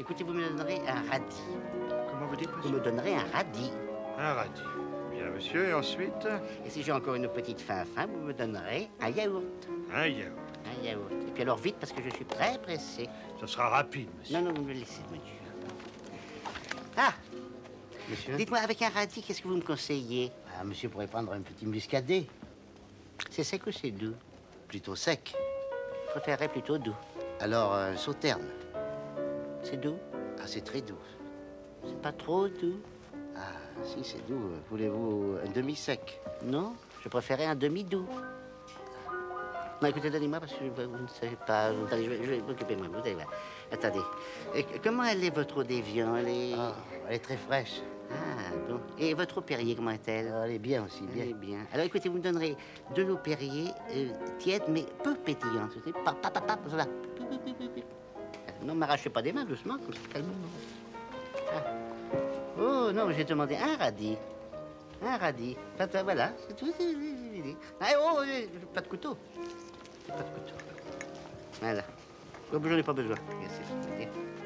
Écoutez, vous me donnerez un radis. Comment vous dites, Vous monsieur? me donnerez un radis. Un radis. Bien, monsieur, et ensuite? Et si j'ai encore une petite faim, vous me donnerez un yaourt. Un yaourt. Un yaourt. Et puis alors vite, parce que je suis très pressé. Ça sera rapide, monsieur. Non, vous me laissez, monsieur. Ah! Monsieur? Dites-moi, avec un radis, qu'est-ce que vous me conseillez? Ah, monsieur pourrait prendre un petit muscadet. C'est sec ou c'est doux? Plutôt sec. Je préférerais plutôt doux. Alors, un sauterne. C'est doux? Ah, c'est très doux. C'est pas trop doux? Ah, si, c'est doux. Voulez-vous un demi-sec? Non, je préférais un demi-doux. Non, écoutez, donnez-moi parce que vous ne savez pas. Attendez, je vais m'occuper de moi. Vous allez voir. Attendez. Comment elle est, votre eau d'Évian? Ah, elle est très fraîche. Ah, bon. Et votre eau Perrier, comment est-elle? Elle est bien aussi, bien. Elle est bien. Alors, écoutez, vous me donnerez de l'eau Perrier tiède, mais peu pétillante. Vous savez, voilà. Non, m'arrachez pas des mains, doucement, comme ça, calmement. Ah. Oh, non, j'ai demandé un radis. Un radis. Voilà, c'est tout. Ah, oh, pas de couteau. Pas de couteau. Voilà. J'en ai pas besoin. Merci.